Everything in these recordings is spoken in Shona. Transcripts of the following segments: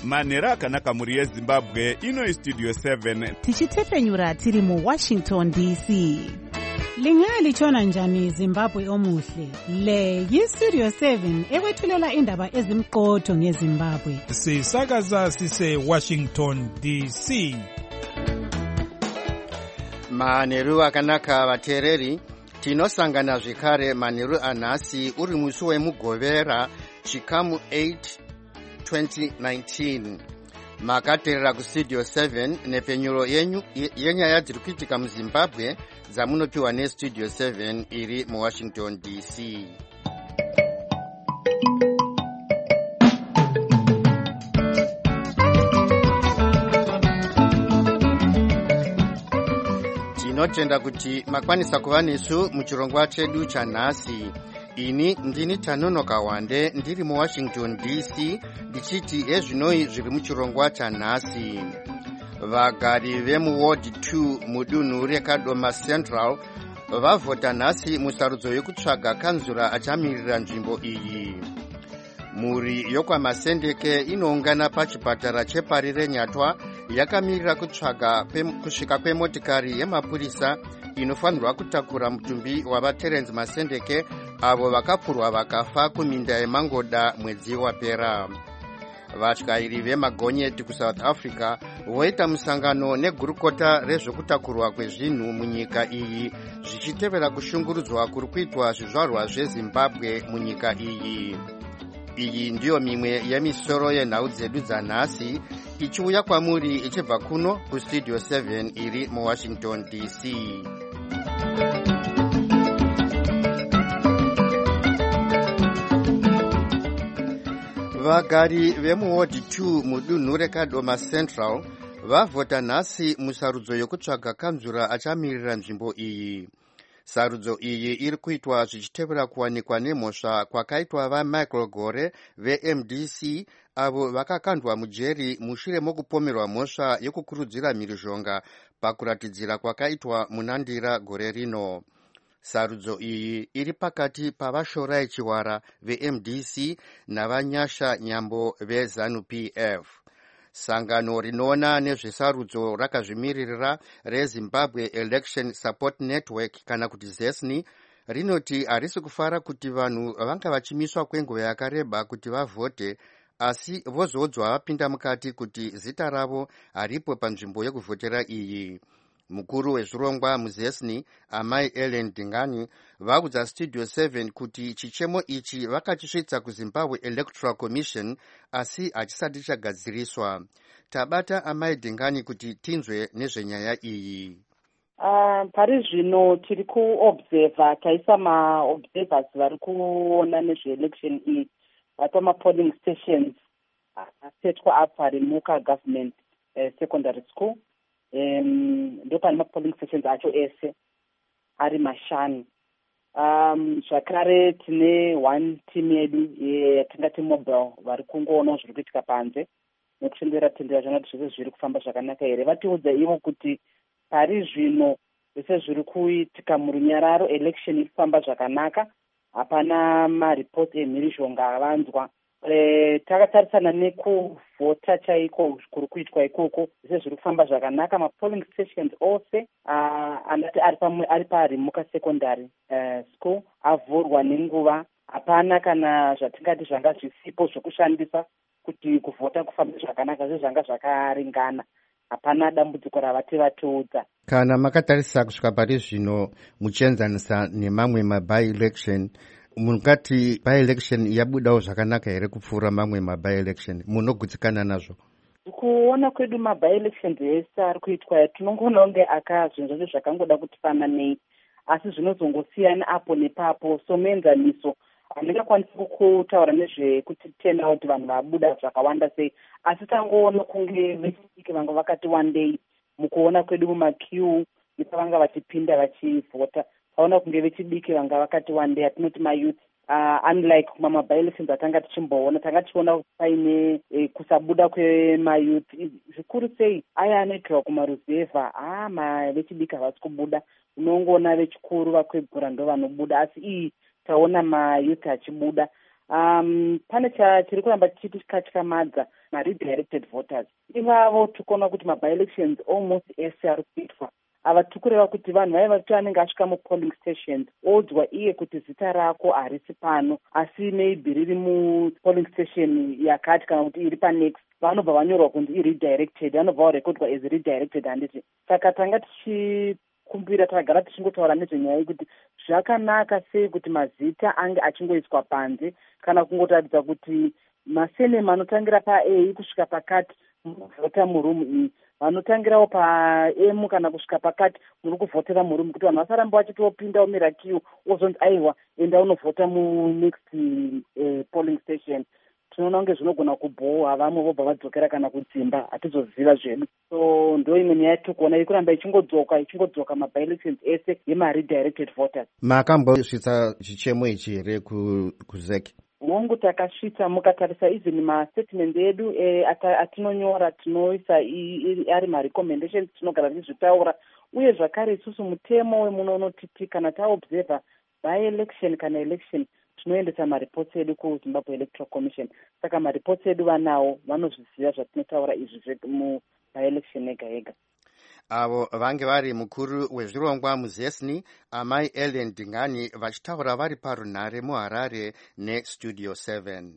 manhero akanaka mhuri yezimbabwe. Ino istudio 7 tichitefenyura tiri muWashington DC. Lingalitshona njani Zimbabwe omuhle? Le yistudio 7 ekwethulela indaba ezimqotho ngeZimbabwe. Sisakaza sise Washington DC. Manheru akanaka vateereri, tinosangana zvekare manheru anhasi uri musi wemugovera chikamu 8 2019. Makateerera kustudio 7 nepfenyuro yenyu yenyaya dziri kuitika muZimbabwe dzamunopiwa nestudio 7 iri muWashington DC. Tinotenda kuti makwanisa kuva nesu muchirongwa chedu chanhasi. Ini ndini Tanonoka Wande ndiri muWashington DC ndichiti ezvinoi zviri muchirongwa chanhasi. Vagari vemuWard 2 mudunhu reKadoma Central vavhota nhasi musarudzo yekutsvaga kanzura achamirira nzvimbo iyi. Mhuri yokwaMasendeke inoungana pachipatara chepari reNyatwa yakamirira kutsvaga kusvika kwemotikari yemapurisa inofanirwa kutakura mutumbi wavaTerence Masendeke avo vakapfurwa vakafa kuminda yeMangoda mwedzi wapera. Vatyairi vemagonyeti kuSouth Africa voita musangano negurukota rezvekutakurwa kwezvinhu munyika iyi zvichitevera kushungurudzwa kuri kuitwa zvizvarwa zveZimbabwe munyika iyi. Iyi ndiyo mimwe yemisoro yenhau dzedu dzanhasi ichiuya kwamuri ichibva kuno kustudio 7 iri muWashington DC. Vagari vemuWard 2 mudunhu reKadoma Central vavhota nhasi musarudzo yokutsvaga kanzura achamirira nzvimbo iyi. Sarudzo iyi iri kuitwa zvichitevera kuwanikwa nemhosva kwakaitwa vaMichael Gore veMDC avo vakakandwa mujeri mushure mokupomerwa mhosva yokukurudzira mhirizhonga pakuratidzira kwakaitwa munandira gore rino. Sarudzo iyi iri pakati pavashorai Chiwara veMDC navanyasha Nyambo veZANU-PF. Sangano rinoona nezvesarudzo rakazvimiririra reZimbabwe Election Support Network kana kuti ZESNI rinoti harisi kufara kuti vanhu vanga vachimiswa kwenguva yakareba kuti vavhote, asi vozodzwa vapinda mukati kuti zita ravo haripo panzvimbo yekuvhotera iyi. Mukuru wezvirongwa muZESNI Amai Ellen Dingani vaudza Studio 7 kuti chichemo ichi vakachisvitsa kuZimbabwe Electoral Commission asi hachisati chagadziriswa. Tabata Amai Dingani kuti tinzwe nezvenyaya iyi. Pari zvino tiri kuobserva, taisa maobservers vari kuona nezveelection iyi pamapolling stations asetwa apa remuka government secondary school. Ndo pane mapolling stations acho ese ari mashanu. Zvakare tine one team yedu yatingati mobile vari kungoona zviri kuitika panze nekushembera tendera zvangati zvese zviri kufamba zvakanaka here. Vatiudza ivo kuti pari zvino zvese zviri kuitika murunyararo, election iri kufamba zvakanaka, hapana maripoti emhirizhonga avanzwa. Takatarisana nekuvhota chaiko kuri kuitwa ikoko, zvese zviri kufamba zvakanaka. Mapolling stations ose andati ari paRimuka secondary school avhurwa nenguva. Hapana kana zvatingati zvanga zvisipo zvokushandisa kuti kuvhota kufambe zvakanaka, zvanga zvakaringana. Hapana dambudziko ravati vatiudza. Kana makatarisa kusvika pari zvino muchienzanisa nemamwe maby-election, mungati by-election yabudawo zvakanaka here kupfuura mamwe maby-election? Munogutsikana nazvo? Kuona kwedu maby-elections ese ari kuitwa tinongoona kunge zvinhu zvose zvakangoda kuti fananei, asi zvinozongosiyana apo nepapo. So muenzaniso handingakwanisi kutaura nezvekuti turnout vanhu vabuda zvakawanda sei, asi tangoona kunge vechidiki vanga vakati wandei mukuona kwedu mumaqueue nepavanga vachipinda vachivhota. Taona kunge vechidiki vanga vakati wandei, hatinoti mayouth. Unlike mamaby-elections atanga tichimboona, tanga tichiona paine kusabuda kwemayouth. Zvikuru sei aya anoitirwa kumaruzevha, vechidiki havasi kubuda. Unongoona vechikuru vakwegura ndo vanobuda, asi iyi taona mayouth achibuda. pane chiri kuramba chichitikamadza maredirected voters. Ivavo tikuona kuti maby-elections almost ese ari kuitwa ava tikureva kuti vanhu vaiva kuti anenge asvika mupolling stations odzwa iye kuti zita rako harisi pano asi maybe riri mupolling station yakati kana kuti iri panext, vanobva vanyorwa kunzi iredirected, vanobva varekodwa as redirected. Handiti saka tanga tichikumbira takagara tichingotaura nezvenyaya yekuti zvakanaka sei kuti mazita ange achingoiswa panze kana kungotaridza kuti masenema anotangira paA kusvika pakati munovhota murumu iyi, vanotangirawo paM kana kusvika pakati muri kuvhotera murumu, kuti vanhu vasaramba vachitopinda umira kiu ozonzi aiwa enda unovhota munext polling station. Tinoona kunge zvinogona kubhowa, vamwe vobva vadzokera kana kudzimba, hatizoziva zvedu. So ndo imwe nyaya tikuona iri kuramba ichingodzoka maby-elections ese yemaredirected voters. makambosvitsa chichemo ichi here kuzek? Mongu takasvitsa, mukatarisa even mastatement edu atinonyora tinoisa ari marecommendations tinogara tichizvitaura, uye zvakare isusu mutemo wemuno unotiti kana taobserva by-election kana election tinoendesa maripots edu kuZimbabwe Electoral Commission. Saka maripots edu vanawo vanozviziva zvatinotaura izvi muby-election yega yega. Avo vange vari mukuru wezvirongwa muzesni amai Ellen Dingani vachitaura vari parunhare muHarare neStudio 7.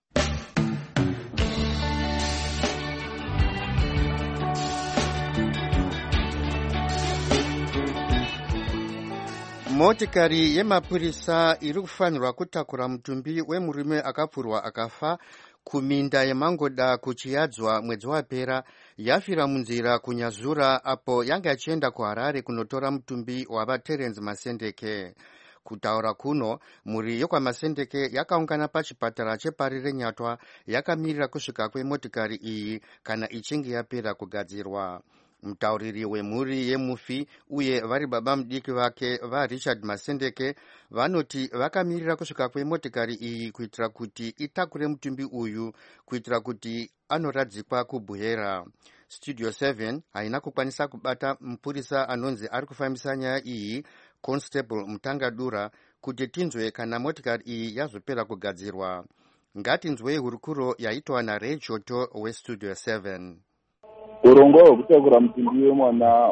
Motikari yemapurisa iri kufanirwa kutakura mutumbi wemurume akapfurwa akafa kuminda yemangoda kuchiyadzwa mwedzi wapera yafira munzira kunyazura apo yanga yachienda kuHarare kunotora mutumbi wavaTerence Masendeke. Kutaura kuno, mhuri yokwaMasendeke yakaungana pachipatara chepari reNyatwa yakamirira kusvika kwemotikari iyi kana ichinge yapera kugadzirwa. Mutauriri wemhuri yemufi uye vari baba mudiki vake vaRichard Masendeke vanoti vakamirira kusvika kwemotikari iyi kuitira kuti itakure mutumbi uyu kuitira kuti anoradzikwa kubhuhera. Studio 7 haina kukwanisa kubata mupurisa anonzi ari kufambisa nyaya iyi, Constable Mutangadura, kuti tinzwe kana motikari iyi yazopera kugadzirwa. Ngatinzwei hurukuro yaitwa naRay Choto weStudio 7. Urongwa hwekutakura mutumbi wemwana,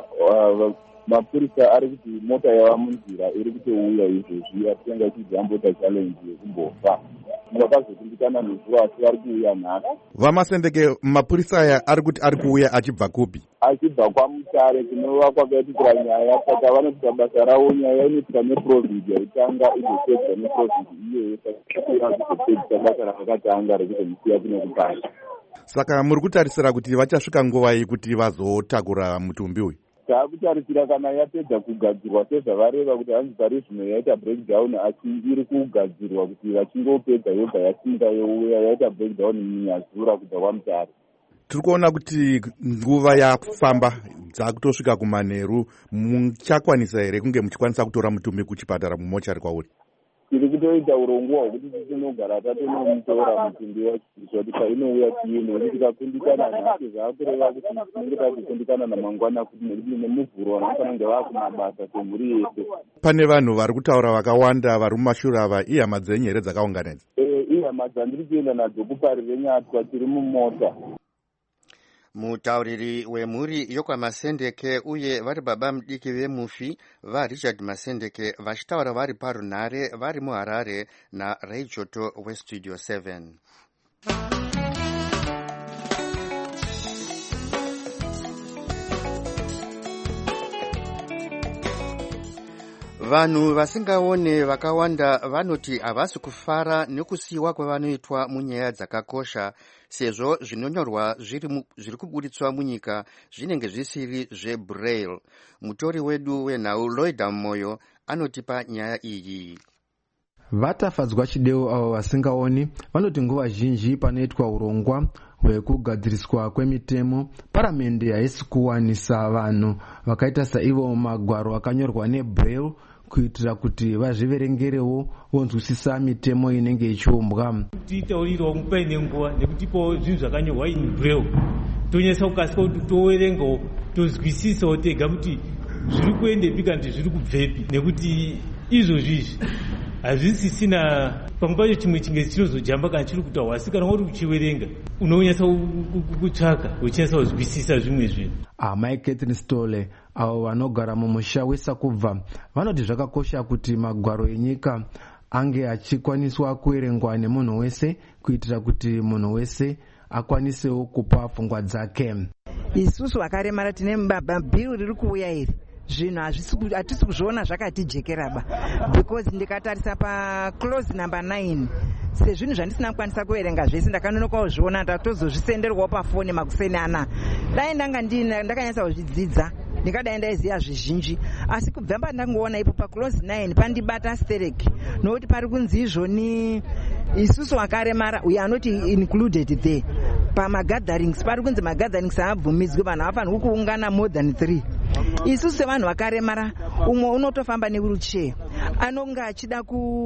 mapurisa ari kuti mota yava munzira iri kutouya izvozvi atanga ichizambota challenge yekumbofa. Vakazokundikana nezuva asi vari kuuya nhasi. VaMasendeke mapurisa aya ari kuti ari kuuya achibva kupi? Achibva kwaMutare kunova kwakaitikira nyaya, saka vanoita basa ravo. Nyaya inoitwa neprovinsi yaitanga igopedzwa neprovinsi iyoyo, saka kutopedzisa basa rakatanga rekuzomusiya kuno kupanda. Saka muri kutarisira kuti vachasvika nguva iyi kuti vazotakura mutumbi uyu? Taakutarisira kana yapedza kugadzirwa sezvavareva kuti hanzi pari zvino yaita breakdown, asi iri kugadzirwa kuti vachingopedza yoga yasinga youya yaita breakdown munyazura kubva kwaMutare. Tiri kuona kuti nguva yafamba dzakutosvika kumanheru, muchakwanisa here kunge muchikwanisa kutora mutumbi kuchipatara mumochari kwauri? Tiri kutoita urongwa hwekuti tinogara tatonomutora mutumbi wacho kuti painouya tiine, kuti tikakundikana nhasi zvaakureva kuti tinenge takukundikana namangwana kuti nekuti nemuvhuro vanofanira kunge vaakumabasa semhuri yese. Pane vanhu vari kutaura vakawanda vari mumashure ava, ihama dzenyu here dzakaunganidza? Ihama dzandiri kuenda nadzo kupari reNyatwa, tiri mumota. Mutauriri wemhuri yokwaMasendeke uye vari baba mudiki vemufi vaRichard Masendeke vachitaura vari parunhare vari muHarare naRay Choto weStudio 7. Vanhu vasingaone vakawanda vanoti havasi kufara nekusiyiwa kwavanoitwa munyaya dzakakosha, sezvo zvinonyorwa zviri kuburitswa munyika zvinenge zvisiri zveBraille. Mutori wedu wenhau Loida Moyo anotipa nyaya iyi. Vatafadzwa chideu avo vasingaoni vanoti nguva zhinji panoitwa urongwa hwekugadziriswa kwemitemo, paramende haisi kuwanisa vanhu vakaita saivo magwaro akanyorwa neBraille kuitira kuti vazviverengerewo vonzwisisa mitemo inenge ichiumbwa. Titaurirawo paine nguva nekutipawo zvinhu zvakanyorwa in Braille tonyesa kukasika kuti toverengawo tozwisisawo tega kuti zviri kuendepi kana kuti zviri kubvepi, nekuti izvozvizvi hazvisisina pamwe pacho chimwe chingezi chinozojamba kana chiri kutaurwa, asi kana uri kuchiverenga unonyasa kutsvaka uchinyasa kuzwisisa zvimwe zvinhu. Amai Catherine Stole avo vanogara mumusha weSakubva vanoti zvakakosha kuti magwaro enyika ange achikwaniswa kuverengwa nemunhu wese kuitira kuti munhu wese akwanisewo kupa pfungwa dzake. Isusu vakaremara tine bhiri riri kuuya iri zvinhu hatisi kuzviona zvakatijekeraba, because ndikatarisa paclose number 9 sezvinhu zvandisina kukwanisa kuverenga zvese ndakanonokawo zviona ndatozozvisenderwawo pafoni makuseni ana. Dai ndakanyatsa kuzvidzidza ndingadai ndaiziva zvizhinji, asi kubva pandangoona ipo paclose 9 pandibata astereki, nokuti pari kunzi izvoni isusu vakaremara we are not included there. Pamagatherings pari kunzi magatherings haabvumidzwi, vanhu havafanirwi kuungana more than 3. Isusu sevanhu vakaremara, umwe unotofamba newheelchair anonga achida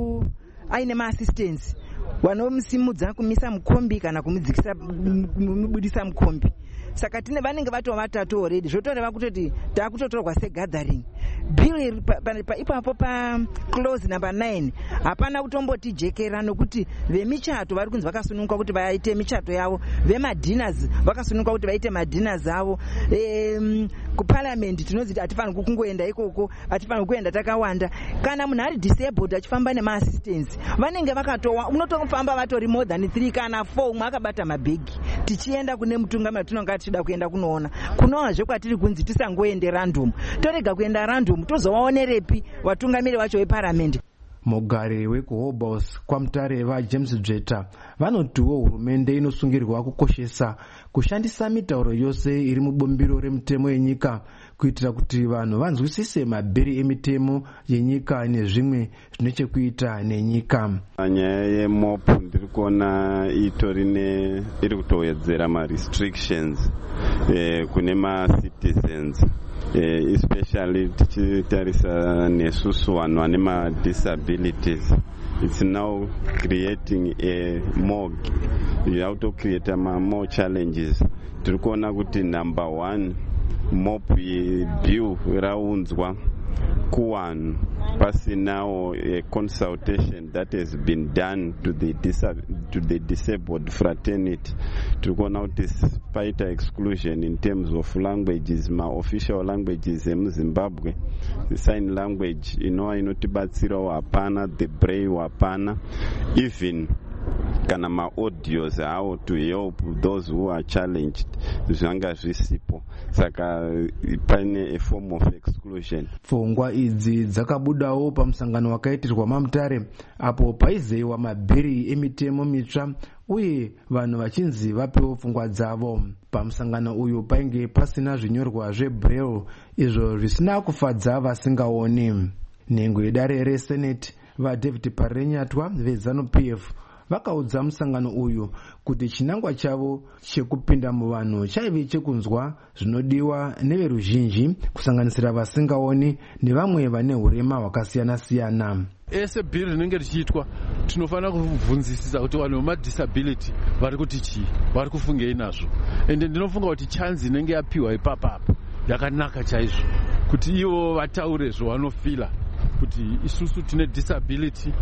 aine maassistance vanomusimudza kumisa mukombi kana kumubudisa mukombi. Saka tine vanenge vatova vatatu already, zvotoreva kutoti taakutotorwa segathering. Bill ipapo paclose number 9 hapana kutombotijekera, nokuti vemichato vari kunzi vakasununguka kuti vaite michato yavo, vemadhinners vakasununguka kuti vaite madhinners avo. Kuparliament tinozi hatifanirwi kungoenda ikoko, hatifanirwi kuenda takawanda. Kana munhu ari disabled achifamba nemaassistance vanenge vakatowa, unotofamba vatori more than 3 kana 4, umwe akabata mabhegi. Tichienda kune mutungamiri tinonga tichida kuenda kunoona kunoonazve kwatiri kunzi tisangoende random, torega kuenda random tozovaonerepi vatungamiri vacho veparamendi. Mugari wekuHobos kwaMutare vaJames Dzveta vanotiwo hurumende inosungirwa kukoshesa kushandisa mitauro yose iri mubumbiro remutemo yenyika kuitira kuti vanhu vanzwisise mabhiri emitemo yenyika nezvimwe zvine chekuita nenyika. Nyaya yemopu ndiri kuona iri kutowedzera ma-restrictions kune ma-citizens, especially tichitarisa nesusu vanhu vane ma-disabilities. It's now creating a more, you have to create more challenges. Tiri kuona kuti number 1 mopu yebill raunzwa kuwanhu pasinawo a consultation that has been done to the disabled fraternity. Tiri kuona kuti paita exclusion in terms of languages, ma-official languages emuZimbabwe, the sign language inotibatsirawo hapana, the braille hapana, even kana ma-audios how to help those who are challenged zvanga zvisipo, saka pane a form of exclusion. Pfungwa idzi dzakabudawo pamusangano wakaitirwa maMutare apo paizeyiwa mabhiri emitemo mitsva uye vanhu vachinzi vapewo pfungwa dzavo. Pamusangano uyu painge pasina zvinyorwa zvebraille izvo zvisina kufadza vasingaoni. Nhengo yedare reseneti vaDavid Parenyatwa veZANU-PF vakaudza musangano uyu kuti chinangwa chavo chekupinda muvanhu chaive chekunzwa zvinodiwa neveruzhinji kusanganisira vasingaoni nevamwe vane urema hwakasiyana-siyana. Ese bhiri rinenge richiitwa tinofanira kubvunzisisa kuti vanhu vemadisability vari kuti chii, vari kufungei nazvo. Ende ndinofunga kuti chanzi inenge yapiwa ipapapa yakanaka chaizvo kuti ivo vataure zvavanofila kuti isusu tine disability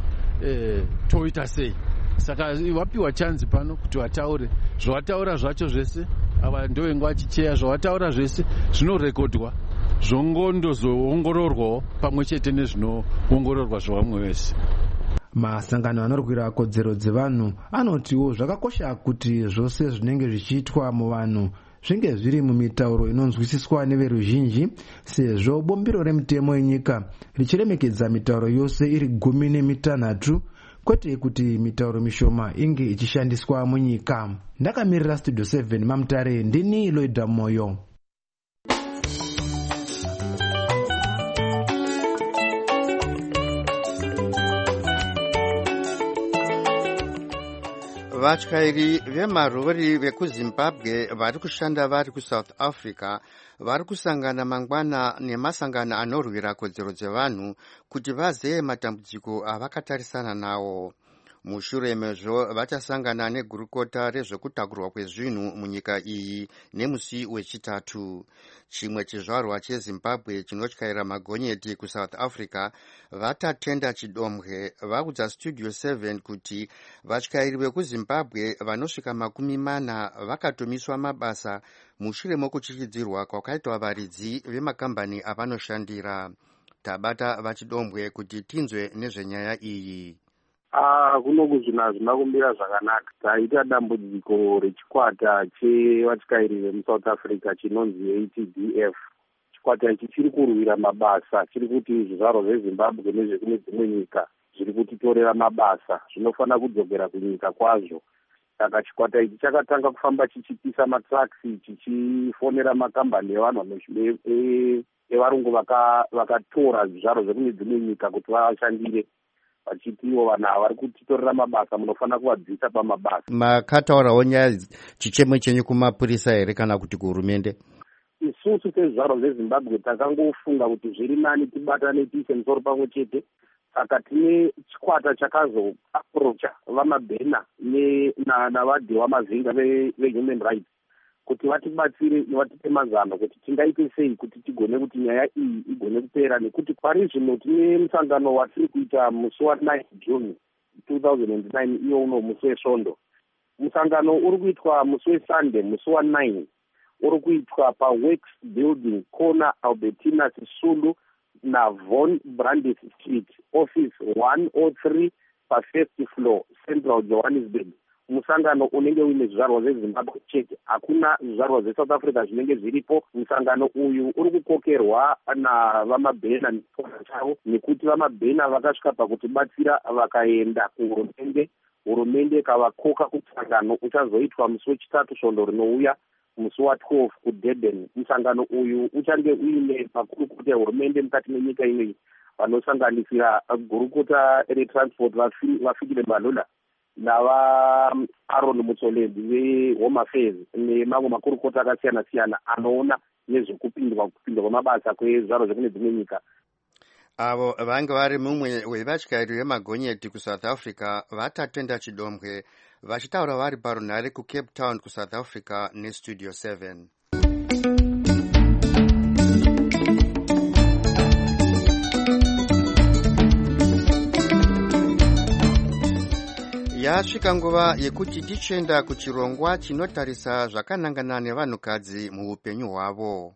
toita sei. Saka vapiwa chanzi pano kuti vataure zvavataura zvacho zvese, ava ndovenga vachicheya zvavataura zvese zvinorekodwa zvongondozoongororwawo pamwe chete nezvinoongororwa zvavamwe vese. Masangano anorwira kodzero dzevanhu anotiwo zvakakosha kuti zvose zvinenge zvichiitwa muvanhu zvinge zviri mumitauro inonzwisiswa neveruzhinji, sezvo bombiro remutemo yenyika richiremekedza mitauro yose iri 16, kwete kuti mitauro mishoma inge ichishandiswa munyika. Ndakamirira Studio 7 maMutare, ndini Loida Moyo. Vatyairi vemarori vekuZimbabwe vari kushanda vari kuSouth Africa vari kusangana mangwana nemasangano anorwira kodzero dzevanhu kuti vazeye matambudziko avakatarisana nawo. Mushure mezvo vachasangana negurukota rezvekutakurwa kwezvinhu munyika iyi nemusi wechitatu. Chimwe chizvarwa cheZimbabwe chinotyaira magonyeti kuSouth Africa vatatenda chidomwe vaudza Studio 7 kuti vatyairi vekuZimbabwe vanosvika 40 vakatomiswa mabasa mushure mokuchichidzirwa kwakaitwa varidzi vemakambani avanoshandira. Tabata vachidombwe kuti tinzwe nezvenyaya iyi. Kunoku zvinhu hazvina kumira zvakanaka. Taita dambudziko rechikwata chevatyairi vemuSouth Africa chinonzi ATDF. Chikwata ichi chiri kurwira mabasa, chiri kuti zvizvarwa zveZimbabwe nezvekune dzimwe nyika zviri kutitorera mabasa, zvinofanira kudzokera kunyika kwazvo. Saka chikwata ichi chakatanga kufamba chichipisa matraksi, chichifonera makambani evanhu evarungu vakatora zvizvarwa zvekune dzimwe nyika kuti vashandire, vachitiwo vanhu ava vari kutitorera mabasa, munofanira kuvadzisa pamabasa. Makataurawo nyaya chichemo chenyu kumapurisa here kana kuti kuhurumende? Isusu sezvizvarwa zveZimbabwe takangofunga kuti zviri nani tibatane tiise musoro pamwe chete. Saka tine chikwata chakazoaprocha vamabhena navadhi wamazinga vehuman rights kuti vatibatsire nevatipe mazano kuti tingaite sei kuti tigone kuti nyaya iyi igone kupera, nekuti pari zvino tine musangano watiri kuita musi wa9 June 2009 iyo uno musi wesvondo. Musangano uri kuitwa musi weSunday musi wa9 uri kuitwa paWorks Building corner Albertina Sisulu naVon Brandis Street, office 103 pa1st floor, Central Johannesburg. Musangano unenge uine zvizvarwa zveZimbabwe chete, hakuna zvizvarwa zveSouth Africa zvinenge zviripo. Musangano uyu uri kukokerwa navamabhena nechikwata chavo, nekuti vamabhena vakasvika pakutibatsira vakaenda kuhurumende. Hurumende ikavakoka kuti musangano uchazoitwa musi wechitatu svondo rinouya musi wa12 kuDurban. Musangano uyu uchange uine makurukota ehurumende mukati menyika ineyi vanosanganisira gurukota retransport vafikile Mbalula navaAaron Mutsolembi veHome Affairs nemamwe makurukota akasiyana siyana anoona nezvekupindwa kwamabasa kwezvaro zvekune dzimwe nyika. Avo vange vari mumwe wevatyairi vemagonyeti kuSouth Africa vatatenda chidombwe vachitaura vari parunhare kuCape Town kuSouth Africa neStudio 7. Yasvika nguva yekuti tichenda kuchirongwa chinotarisa zvakanangana nevanhukadzi muupenyu hwavo.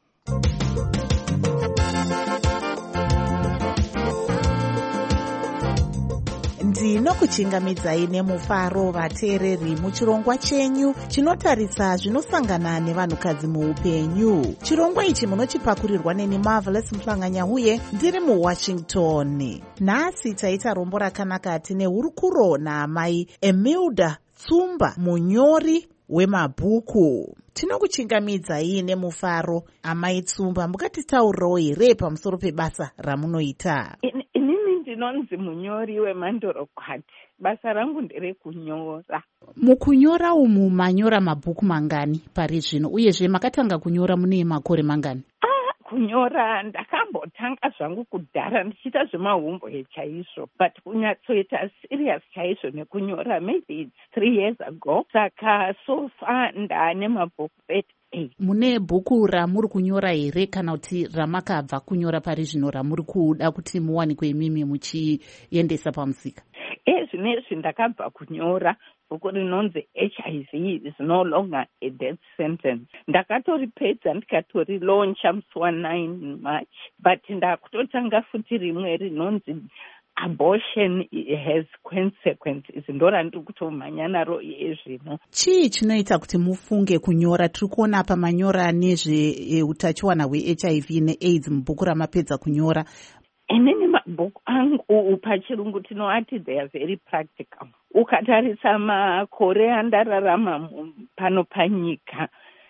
Ndinokuchingamidzai nemufaro vateereri muchirongwa chenyu chinotarisa zvinosangana nevanhukadzi muupenyu. Chirongwa ichi munochipakurirwa neni Marvelous Mhlanganya ndiri muWashington. Nhasi taita rombo rakanaka tine hurukuro naamai Emilda Tsumba, munyori wemabhuku. Tinokuchingamidzai nemufaro amai Tsumba, mukatitaurirawo here pamusoro pebasa ramunoita? Ndinonzi munyori wemandorokwati. Basa rangu nderekunyora. Mukunyora umu manyora mabhuku mangani pari zvino, uyezve makatanga kunyora mune makore mangani? Kunyora ndakambotanga zvangu kudhara ndichiita zvemahumbo chaizvo, but kunyatsoita serious chaizvo nekunyora maybe it's 3 years ago. Saka so far ndane mabhuku 38. Mune bhuku ramuri kunyora here kana kuti ramakabva kunyora pari zvino ramuri kuda kuti muwanikwe imimi muchiendesa pamusika? Zvinezvi ndakabva kunyora bhuku rinonzi HIV is no longer a death sentence. Ndakatoripedza ndikatoriloncha musi wa9 March, but ndakutotanga futi rimwe rinonzi abortion has consequences. Ndora ndiri kutomhanya naro zvino. Chii chinoita kuti mufunge kunyora? Tiri kuona apa manyora nezveutachiwana hweHIV neAIDS mubhuku ramapedza kunyora. Inini mabhuku angu pachirungu tinoati they are very practical. Ukatarisa makore andararama pano panyika,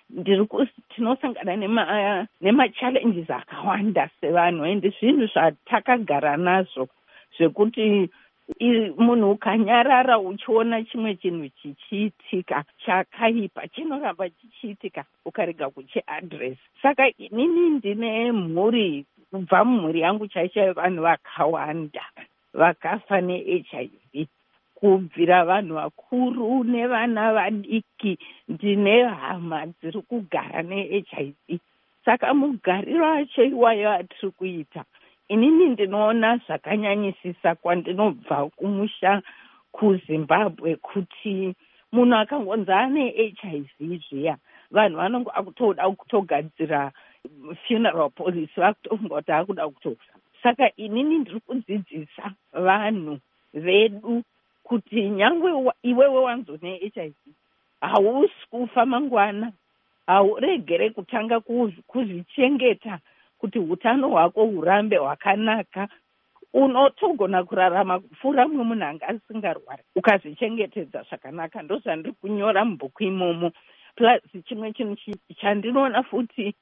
tinosangana nema-challenges akawanda sevanhu, ende zvinhu zvatakagara nazvo zvekuti munhu ukanyarara uchiona chimwe chinhu chichiitika chakaipa chinoramba chichiitika ukarega kuchiadress. Saka inini ndine mhuri, kubva mumhuri yangu chaicho vanhu vakawanda vakafa neHIV. kubvira vanhu vakuru nevana vadiki. Ndine hama dziri kugara neHIV, saka mugariro acho iwayo atiri kuita, inini ndinoona zvakanyanyisisa kwandinobva kumusha kuZimbabwe kuti munhu akangonzi ane HIV zviya, vanhu vanonge akutoda kutogadzira funeral policy, vakutonga kuti akuda kutofa. Saka inini ndiri kudzidzisa vanhu vedu kuti nyangwe iwewe wanzo neHIV hausi kufa mangwana, hauregere kutanga kuzvichengeta kuti utano hwako hurambe hwakanaka. Unotogona kurarama kupfuura mumwe munhu anga asingarwari ukazvichengetedza zvakanaka. Ndozvandiri kunyora mubhuku imomo. Plus chimwe chinhu chandinoona futi,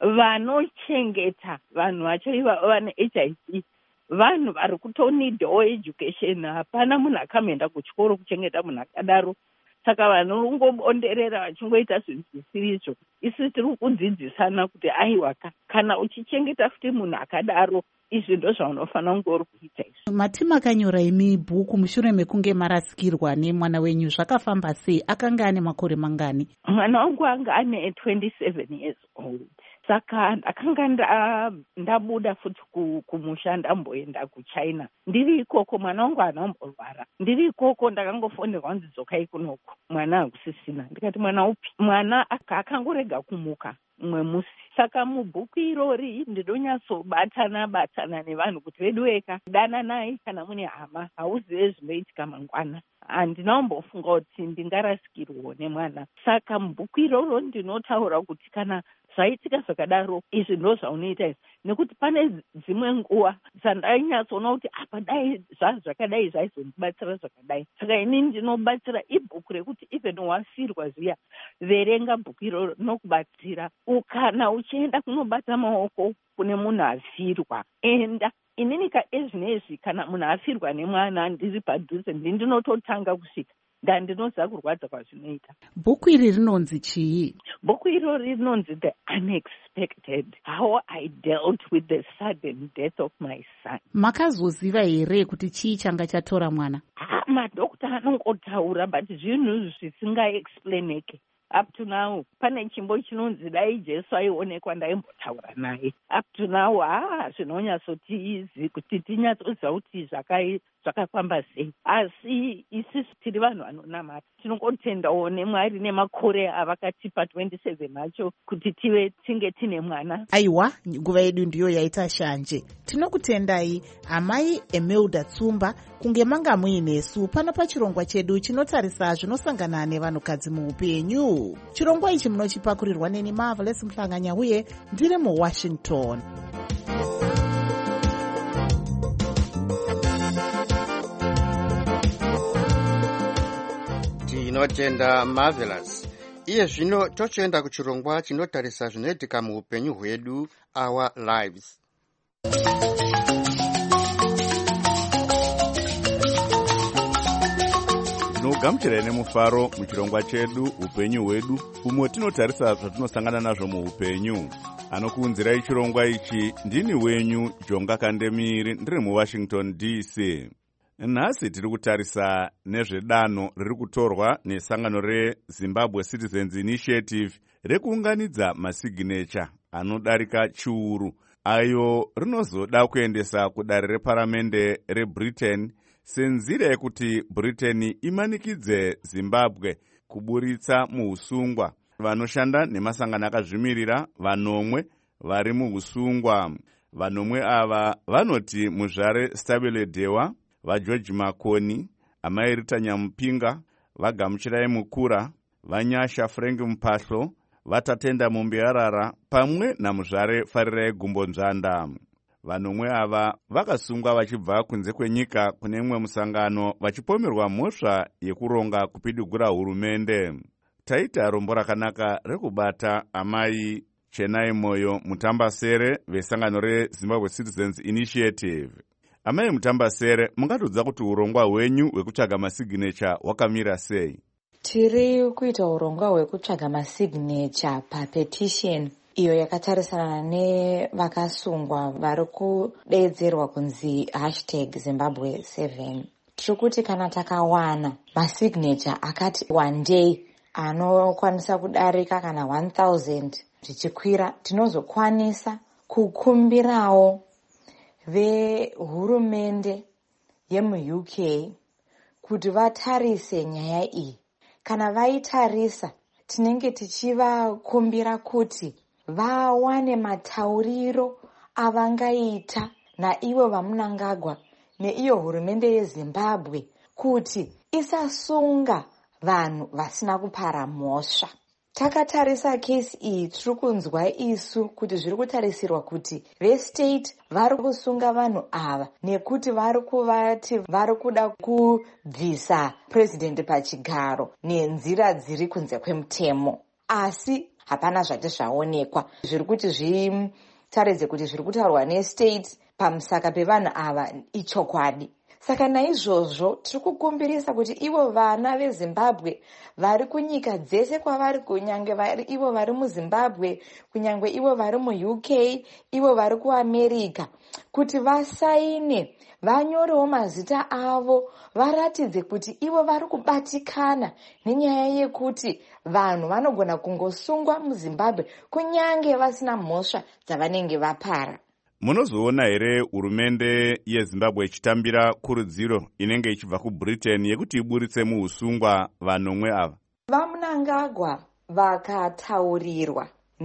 vanochengeta vanhu vacho ivavo vane HIV vanhu vari kutonidhawo education. Hapana munhu akaenda kuchikoro kuchengeta munhu akadaro. Saka vanongobonderera vachingoita zvinhu zvisiri izvo. Isi tiri kudzidzisana kuti aiwa, kana uchichengeta futi munhu akadaro, izvi ndo zvaunofanira kunge uri kuita izvo. Mati makanyora imi bhuku mushure mekunge marasikirwa nemwana wenyu, zvakafamba sei? Akanga ane makore mangani? Mwana wangu anga ane 27 years old. Saka ndakanga ndabuda futi kumusha ndamboenda kuChina. Ndiri ikoko mwana wangu anomborwara. Ndiri ikoko ndakangofonerwa kunzi dzokai kunoko. Mwana hakusisina. Ndikati mwana upi? Mwana akangorega kumuka mumwe musi. Saka mubhuku irori ndinonyatsobatana nevanhu kuti vedu weka dananai kana mune hama, hauzive zvinoitika mangwana. Handinaombofunga kuti ndingarasikirwo nemwana. Saka mubhuku iroro ndinotaura kuti kana zvaitika zvakadaro, izvi ndo zvaunoita izvi, nekuti pane dzimwe nguva dzandainyatsoona kuti apa dai zvakadai zvaizondibatsira zvakadai. Saka inini ndinobatsira ibhuku rekuti even wafirwa zviya, verenga bhuku iroro rinokubatsira. Kana uchienda kunobata maoko kune munhu afirwa, enda. Inini ezvinezvi kana munhu afirwa nemwana ndiri padhuze, ndinototanga kusvika ndandinoziva kurwadza kwazvinoita. Bhuku iri rinonzi chii? Bhuku irori rinonzi The Unexpected, How I Dealt with the Sudden Death of My Son. Makazoziva here kuti chii changa chatora mwana? Madokta anongotaura but zvinhu zvisingaexplaineke. Up to now, pane chimbo chinonzi dai Jesu aionekwa ndaimbotaura naye. Up to now, zvinonyatsotiizi kuti tinyatsoziva kuti zvakafamba sei. Asi isisi tiri vanhu vanonamata. Tinongotendawo neMwari nemakore avakatipa 27 acho kuti tinge tine mwana. Aiwa, nguva yedu ndiyo yaita shanje. Tinokutendai amai Emelda Tsumba kunge manga muinesu pano pachirongwa chedu chinotarisa zvinosangana nevanhukadzi muupenyu. Chirongwa ichi munochipakurirwa neni Marvelous Mhlanganya uye ndiri muWashington. Tinotenda Marvelous. Iye zvino tochoenda kuchirongwa chinotarisa zvinoitika muupenyu hwedu, Our Lives. Tinogamuchirai nemufaro muchirongwa chedu upenyu hwedu, umwe tinotarisa zvatinosangana nazvo muupenyu. Anokuunzirai chirongwa ichi ndini wenyu Jonga Kandemiri, ndiri muWashington DC. Nhasi tiri kutarisa nezvedanho riri kutorwa nesangano reZimbabwe Citizens Initiative rekuunganidza masignature anodarika chiuru, ayo rinozoda kuendesa kudare reparamende reBritain senzira yekuti Britain imanikidze Zimbabwe kuburitsa muusungwa vanoshanda nemasangano akazvimirira vanomwe vari muusungwa. Vanomwe ava vanoti muzvare Stabile Dewa, vaGeorge Makoni, amairita Nyamupinga, vagamuchirai Mukura, vanyasha Frank Mpahlo, vatatenda Mumbiarara pamwe namuzvare Farirai Gumbonzvanda. Vanomwe ava vakasungwa vachibva kunze kwenyika kune mumwe musangano vachipomerwa mhosva yekuronga kupidigura hurumende. Taita rombo rakanaka rekubata amai Chenai Moyo Mutambasere vesangano reZimbabwe Citizens Initiative. Amai Mutambasere, mungatodza kuti urongwa hwenyu hwekutsvaga masignature hwakamira sei? Tiri kuita urongwa hwekutsvaga masignature papetition iyo yakatarisana nevakasungwa vari kudeedzerwa kunzi #Zimbabwe7. tiri kuti kana takawana masignature akati 1 day anokwanisa kudarika kana 1000 zvichikwira, tinozokwanisa kukumbirawo vehurumende yemuuk kuti vatarise nyaya iyi. Kana vaitarisa, tinenge tichivakumbira kuti vawane matauriro avangaita naivo vaMnangagwa neiyo hurumende yeZimbabwe kuti isasunga vanhu vasina kupara mhosva. Takatarisa kesi iyi, tiri kunzwa isu kuti zviri kutarisirwa kuti vestate vari kusunga vanhu ava nekuti vari kuvati vari kuda kubvisa president pachigaro nenzira dziri kunze kwemutemo, asi hapana zvati zvaonekwa. Zviri kuti zvitaridze kuti zviri kutaurwa nestate pamusaka pevanhu ava ichokwadi. Saka naizvozvo tiri kukumbirisa kuti ivo vana veZimbabwe vari kunyika dzese kwavari, kunyange ivo vari muZimbabwe, kunyange ivo vari muUK, ivo vari kuAmerica, kuti vasaine, vanyorewo mazita avo, varatidze kuti ivo vari kubatikana nenyaya yekuti vanhu vanogona kungosungwa muZimbabwe kunyange vasina mhosva dzavanenge vapara. Munozoona here hurumende yeZimbabwe ichitambira kurudziro inenge ichibva kuBritain yekuti iburitse muusungwa vanomwe ava? VaMnangagwa vakataurirwa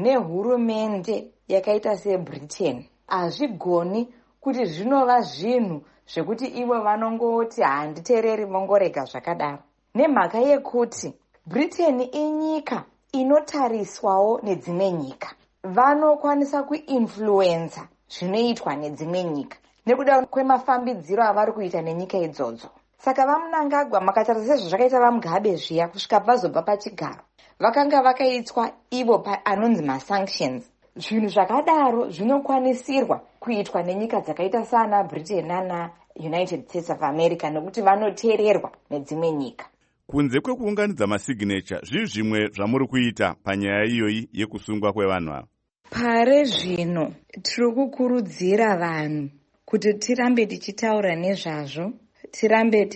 nehurumende yakaita seBritain, hazvigoni kuti zvinova zvinhu zvekuti ivo vanongoti handiteereri vongorega zvakadaro, nemhaka yekuti Britain inyika inotariswawo nedzimwe nyika. Vanokwanisa kuinfluenza zvinoitwa nedzimwe nyika nekuda kwemafambidziro avari kuita nenyika idzodzo. Saka vaMnangagwa, makatarisa sezvazvakaita vaMugabe zviya, kusvika vazobva pachigaro, vakanga vakaitwa ivo anonzi masanctions. Zvinhu zvakadaro zvinokwanisirwa kuitwa nenyika dzakaita sana Britain nana United States of America nekuti vanoteererwa nedzimwe nyika. Kunze kwekuunganidza masignature, zvii zvimwe zvamuri kuita panyaya iyoyi yekusungwa kwevanhu ava? Pare zvino tiri kukurudzira vanhu kuti tirambe tichitaura nezvazvo, tirambe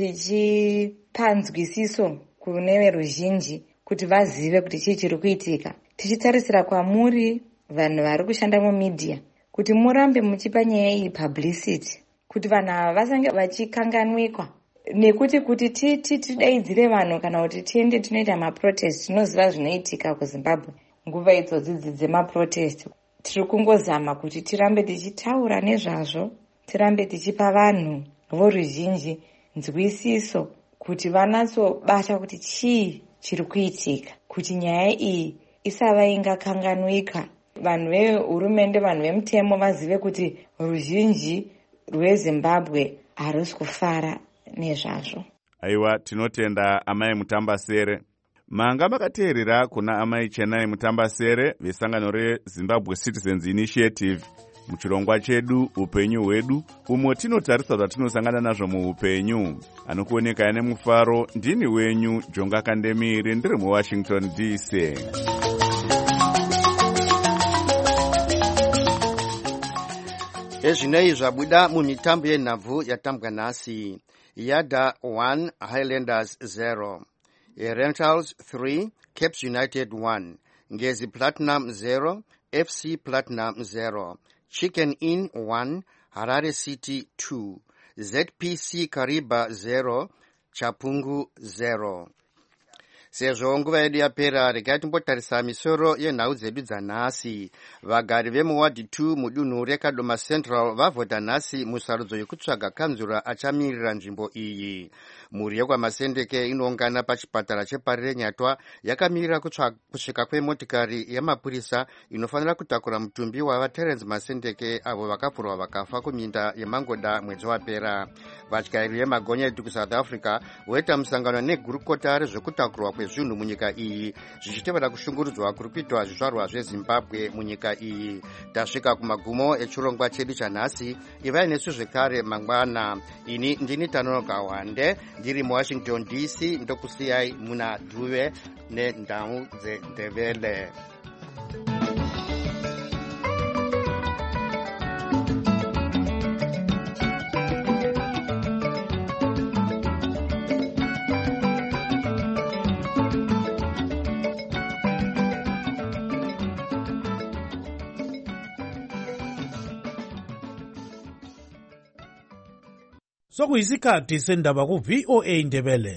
tichipa nzwisiso kune veruzhinji kuti vazive kuti chii chiri kuitika. Tichitarisira kwamuri vanhu vari kushanda mumidhiya kuti murambe muchipa nyaya iyi publicity, kuti vanhu ava vasange vachikanganwikwa, nekuti kuti tidaidzire vanhu kana kuti tiende tinoita maprotest. Tinoziva zvinoitika kuZimbabwe nguva idzodzi dzemaprotest. Tiri kungozama kuti tirambe tichitaura nezvazvo, tirambe tichipa vanhu voruzhinji nzwisiso kuti vanatsobata kuti chii chiri kuitika, kuti nyaya iyi isava ingakanganwika. Vanhu vehurumende, vanhu vemutemo vazive kuti ruzhinji rweZimbabwe harusi kufara nezvazvo. Aiwa, tinotenda amai Mutambasere. Manga makateerera kuna amai Chenai Mutambasere vesangano reZimbabwe Citizens Initiative muchirongwa chedu upenyu hwedu, umwe tinotarisa zvatinosangana nazvo muupenyu. Anokuoneka nemufaro, ndini wenyu Jonga Kandemiri, ndiri muWashington DC. Ezvinei zvabuda mumitambo yenhabvu yatambwa nhasi. Yada 1 Highlanders 0, Rentals 3 Caps United 1, Ngezi Platinum 0 FC Platinum 0, Chicken Inn 1 Harare City 2, ZPC Kariba 0 Chapungu 0. Sezvo nguva yedu yapera, regai timbotarisa misoro yenhau dzedu dzanhasi. Vagari vemuwadhi 2 mudunhu reKadoma Central vavhota nhasi musarudzo yekutsvaga kanzura achamirira nzvimbo iyi. Mhuri yekwaMasendeke inoungana pachipatara chepari reNyatwa yakamirira kusvika kwemotikari yemapurisa inofanira kutakura mutumbi wavaTerence Masendeke avo vakapfurwa vakafa kuminda yeMangoda mwedzi wapera. Vatyairi vemagonyeti kuSouth Africa voita musangano negurukota rezvekutakurwa kwezvinhu munyika iyi, zvichitevera kushungurudzwa kuri kuitwa zvizvarwa zveZimbabwe munyika iyi. Tasvika kumagumo echirongwa chedu chanhasi. Ivai nesu zvekare mangwana. Ini ndini Tanonoka Wande, ndiri muWashington DC, ndokusiyai muna Dhuve nendau dzeNdebele. sokuyisikhathi sendaba ku-VOA Ndebele.